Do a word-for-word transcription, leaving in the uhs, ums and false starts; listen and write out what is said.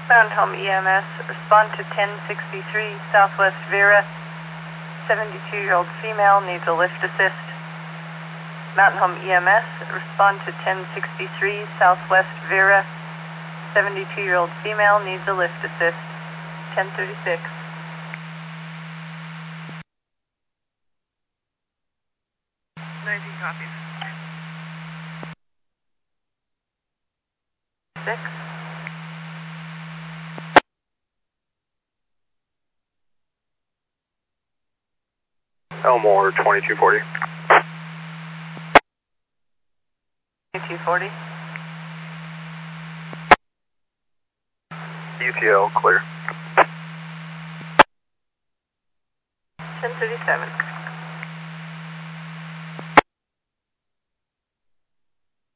Mountain Home E M S, respond to ten sixty-three Southwest Vera. seventy-two-year-old female needs a lift assist. Mountain Home E M S, respond to ten sixty-three Southwest Vera. seventy-two-year-old female needs a lift assist. ten thirty-six. nineteen copies. Six. Elmore twenty-two forty. twenty-two forty. U T L clear. ten thirty-seven.